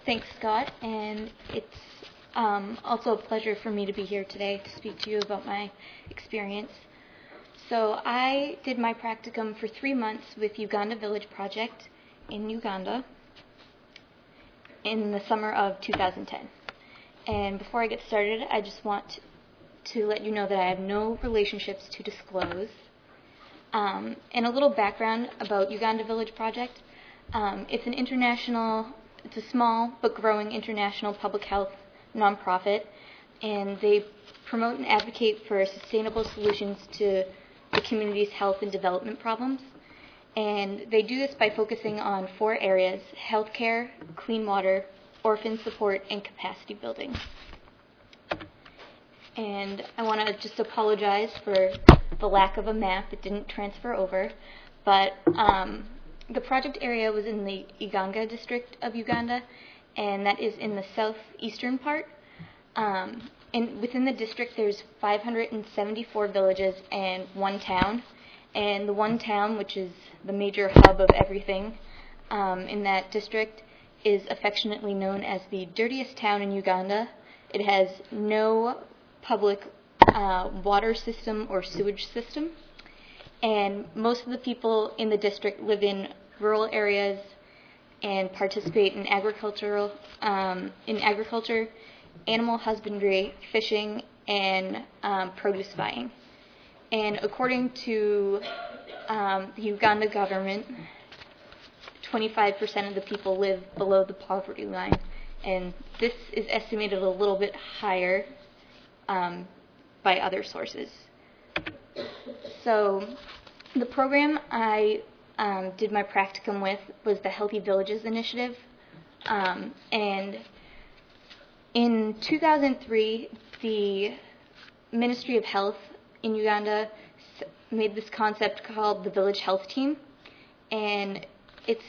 Thanks, Scott, and it's also a pleasure for me to be here today to speak to you about my experience. So I did my practicum for 3 months with Uganda Village Project in Uganda in the summer of 2010. And before I get started, I just want to let you know that I have no relationships to disclose. And a little background about Uganda Village Project. It's a small but growing international public health nonprofit, and they promote and advocate for sustainable solutions to the community's health and development problems. And they do this by focusing on 4 areas: healthcare, clean water, orphan support, and capacity building. And I want to just apologize for the lack of a map. It didn't transfer over, but the project area was in the Iganga district of Uganda, and that is in the southeastern part. And within the district, there's 574 villages and 1 town. And the 1 town, which is the major hub of everything in that district, is affectionately known as the dirtiest town in Uganda. It has no public water system or sewage system. And most of the people in the district live in rural areas and participate in agriculture, animal husbandry, fishing, and produce buying. And according to the Uganda government, 25% of the people live below the poverty line, and this is estimated a little bit higher by other sources. So the program I did my practicum with was the Healthy Villages Initiative, and in 2003, the Ministry of Health in Uganda made this concept called the Village Health Team, and it's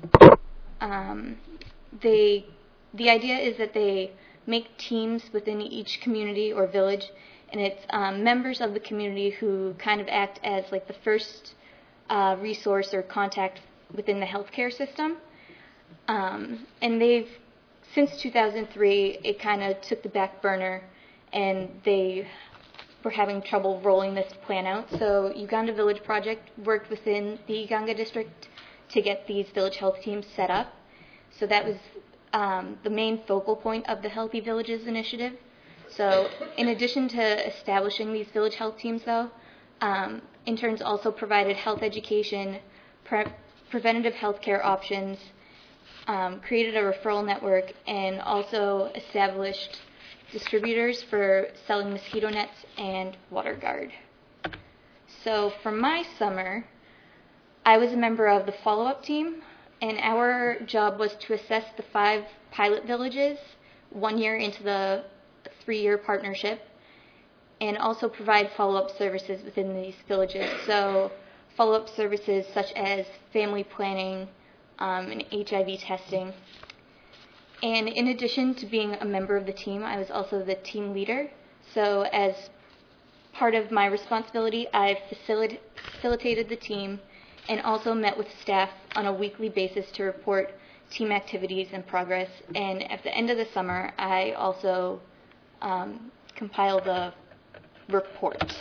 the idea is that they make teams within each community or village, and it's members of the community who kind of act as like the first resource or contact within the healthcare system. And since 2003, it kind of took the back burner, and they were having trouble rolling this plan out. So Uganda Village Project worked within the Iganga district to get these village health teams set up. So that was the main focal point of the Healthy Villages Initiative. So in addition to establishing these village health teams, though, interns also provided health education, preventative health care options, created a referral network, and also established distributors for selling mosquito nets and WaterGuard. So for my summer, I was a member of the follow-up team, and our job was to assess the 5 pilot villages 1 year into the 3-year partnership, and also provide follow-up services within these villages. So follow-up services such as family planning and HIV testing. And in addition to being a member of the team, I was also the team leader. So as part of my responsibility, I facilitated the team and also met with staff on a weekly basis to report team activities and progress. And at the end of the summer, I also compiled a report.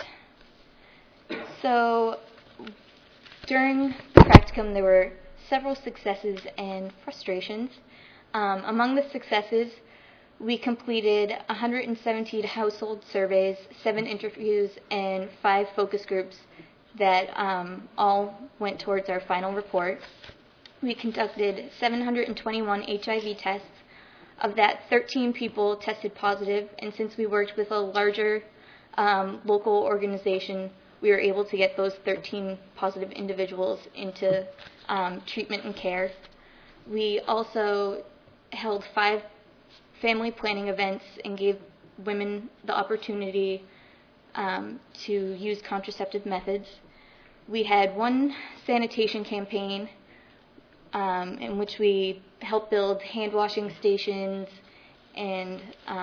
So during the practicum, there were several successes and frustrations. Among the successes, we completed 117 household surveys, 7 interviews, and 5 focus groups that all went towards our final report. We conducted 721 HIV tests. Of that, 13 people tested positive, and since we worked with a larger local organization, we were able to get those 13 positive individuals into treatment and care. We also held 5 family planning events and gave women the opportunity to use contraceptive methods. We had 1 sanitation campaign in which we helped build hand washing stations and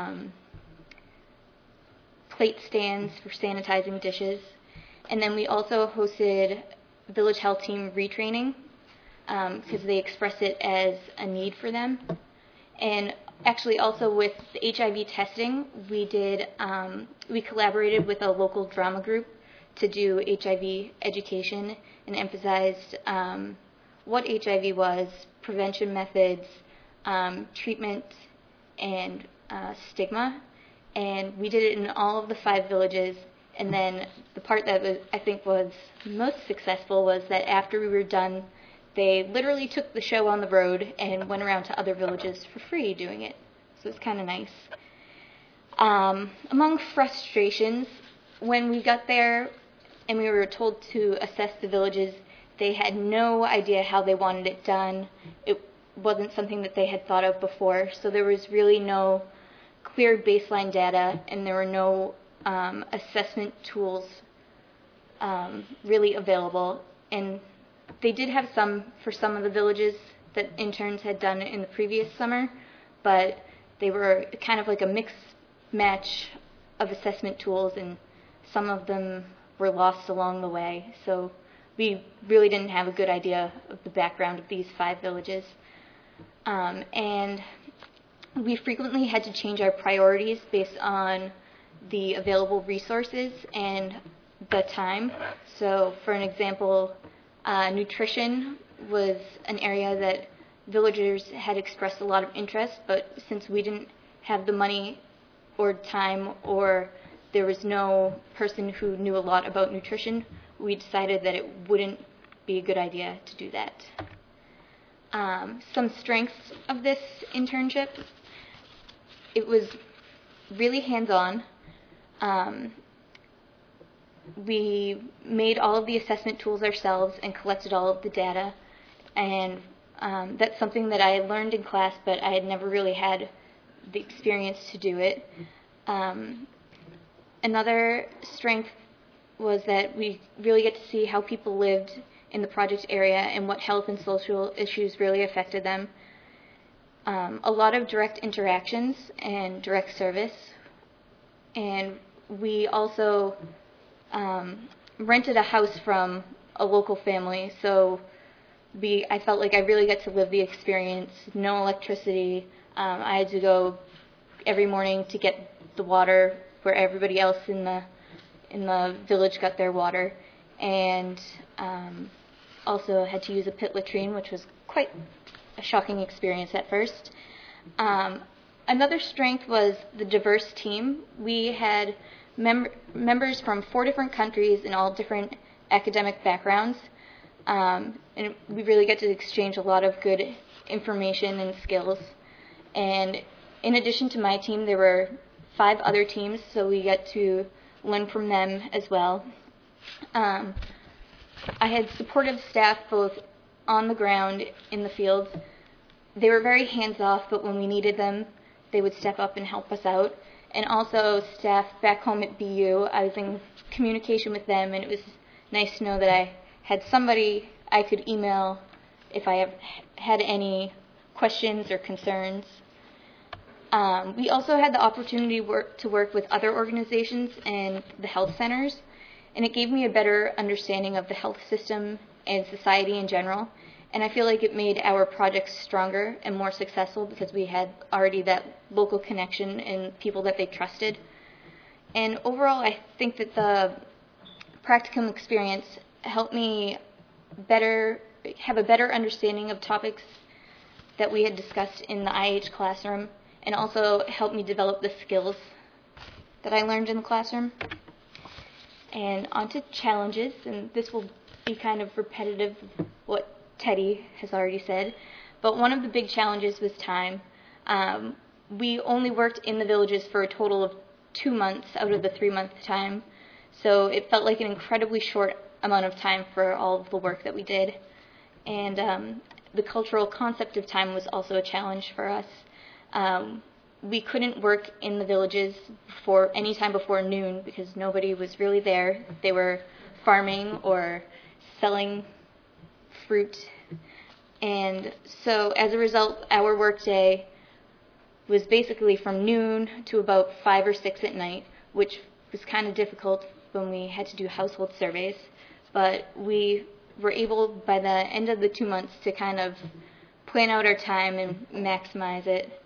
plate stands for sanitizing dishes. And then we also hosted Village Health Team retraining because they expressed it as a need for them. And actually also with the HIV testing, we collaborated with a local drama group to do HIV education and emphasized what HIV was, prevention methods, treatment, and stigma. And we did it in all of the 5 villages. And then the part that I think was most successful was that after we were done, they literally took the show on the road and went around to other villages for free doing it. So it's kind of nice. Among frustrations, when we got there and we were told to assess the villages, they had no idea how they wanted it done. It wasn't something that they had thought of before, so there was really no clear baseline data, and there were no assessment tools really available. And they did have some for some of the villages that interns had done in the previous summer, but they were kind of like a mix match of assessment tools, and some of them were lost along the way. So we really didn't have a good idea of the background of these 5 villages. And we frequently had to change our priorities based on the available resources and the time. So for an example, nutrition was an area that villagers had expressed a lot of interest, but since we didn't have the money or time, or there was no person who knew a lot about nutrition, we decided that it wouldn't be a good idea to do that. Some strengths of this internship: it was really hands-on. We made all of the assessment tools ourselves and collected all of the data, and that's something that I learned in class, but I had never really had the experience to do it. Another strength was that we really get to see how people lived in the project area and what health and social issues really affected them. A lot of direct interactions and direct service. And we also rented a house from a local family, so I felt like I really got to live the experience. No electricity. I had to go every morning to get the water where everybody else in the village got their water, and also had to use a pit latrine, which was quite a shocking experience at first. Another strength was the diverse team. We had members from 4 different countries in all different academic backgrounds, and we really get to exchange a lot of good information and skills. And in addition to my team, there were 5 other teams, so we get to learn from them as well. I had supportive staff both on the ground, in the fields. They were very hands-off, but when we needed them, they would step up and help us out. And also staff back home at BU, I was in communication with them, and it was nice to know that I had somebody I could email if I had any questions or concerns. We also had the opportunity to work with other organizations and the health centers, and it gave me a better understanding of the health system and society in general. And I feel like it made our projects stronger and more successful because we had already that local connection and people that they trusted. And overall, I think that the practicum experience helped me have a better understanding of topics that we had discussed in the IH classroom, and also helped me develop the skills that I learned in the classroom. And on to challenges, and this will be kind of repetitive of what Teddy has already said, but one of the big challenges was time. We only worked in the villages for a total of 2 months out of the 3-month time, so it felt like an incredibly short amount of time for all of the work that we did. And the cultural concept of time was also a challenge for us. We couldn't work in the villages any time before noon because nobody was really there. They were farming or selling fruit. And so as a result, our workday was basically from noon to about 5 or 6 at night, which was kind of difficult when we had to do household surveys. But we were able, by the end of the 2 months, to kind of plan out our time and maximize it.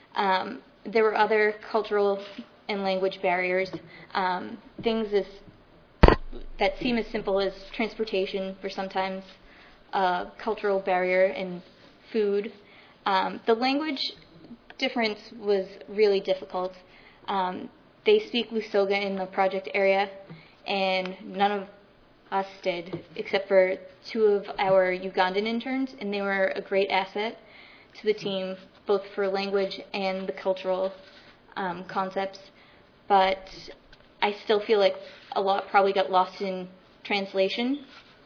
There were other cultural and language barriers, things that seem as simple as transportation were sometimes a cultural barrier, and food. The language difference was really difficult. They speak Lusoga in the project area, and none of us did, except for 2 of our Ugandan interns, and they were a great asset to the team, both for language and the cultural concepts. But I still feel like a lot probably got lost in translation.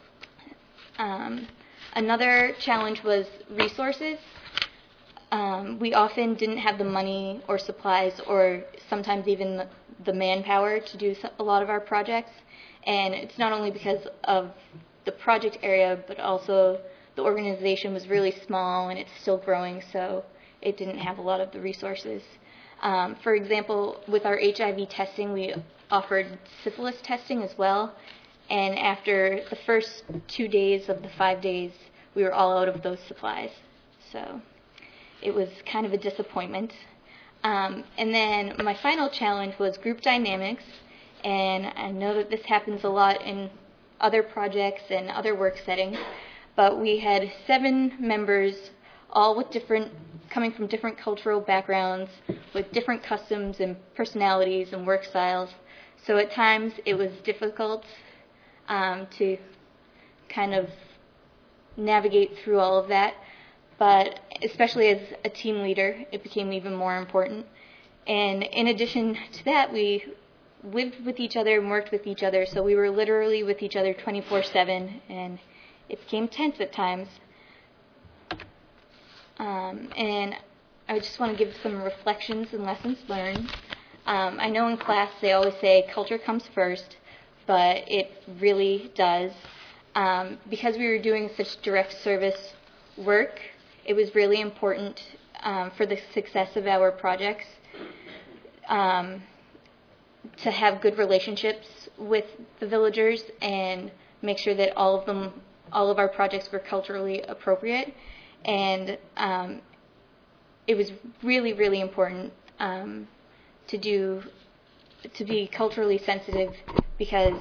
Another challenge was resources. We often didn't have the money or supplies or sometimes even the manpower to do a lot of our projects. And it's not only because of the project area, but also the organization was really small and it's still growing, so it didn't have a lot of the resources. For example, with our HIV testing, we offered syphilis testing as well. And after the first 2 days of the 5 days, we were all out of those supplies. So it was kind of a disappointment. And then my final challenge was group dynamics. And I know that this happens a lot in other projects and other work settings. But we had 7 members, all with coming from different cultural backgrounds, with different customs and personalities and work styles. So at times it was difficult to kind of navigate through all of that. But especially as a team leader, it became even more important. And in addition to that, we lived with each other and worked with each other, so we were literally with each other 24/7, and it became tense at times. And I just want to give some reflections and lessons learned. I know in class they always say culture comes first, but it really does. Because we were doing such direct service work, it was really important for the success of our projects to have good relationships with the villagers and make sure that all of our projects were culturally appropriate. And it was really, really important to be culturally sensitive, because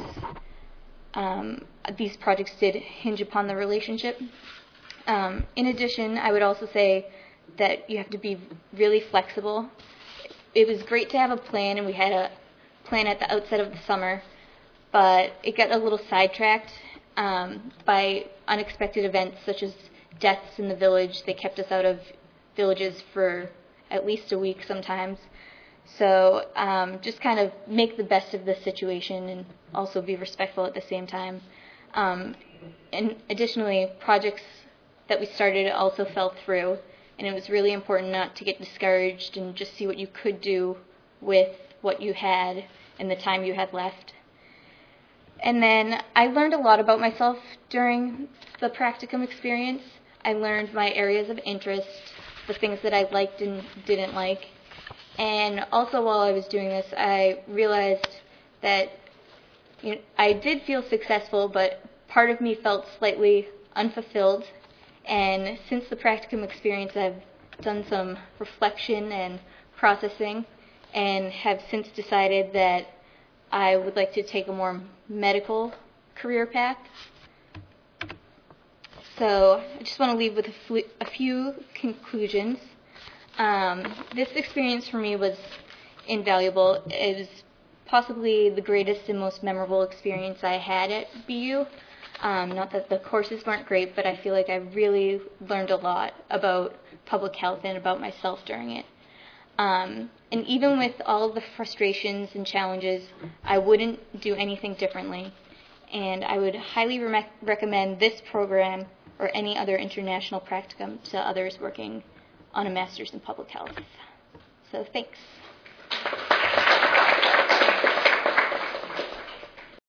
these projects did hinge upon the relationship. In addition, I would also say that you have to be really flexible. It was great to have a plan, and we had a plan at the outset of the summer, but it got a little sidetracked by unexpected events such as deaths in the village. They kept us out of villages for at least a week sometimes. So just kind of make the best of the situation and also be respectful at the same time. And additionally, projects that we started also fell through, and it was really important not to get discouraged and just see what you could do with what you had and the time you had left. And then I learned a lot about myself during the practicum experience. I learned my areas of interest, the things that I liked and didn't like. And also while I was doing this, I realized that I did feel successful, but part of me felt slightly unfulfilled. And since the practicum experience, I've done some reflection and processing, and have since decided that I would like to take a more medical career path. So I just want to leave with a few conclusions. This experience for me was invaluable. It was possibly the greatest and most memorable experience I had at BU. Not that the courses weren't great, but I feel like I really learned a lot about public health and about myself during it. And even with all of the frustrations and challenges, I wouldn't do anything differently. And I would highly recommend this program or any other international practicum to others working on a master's in public health. So thanks.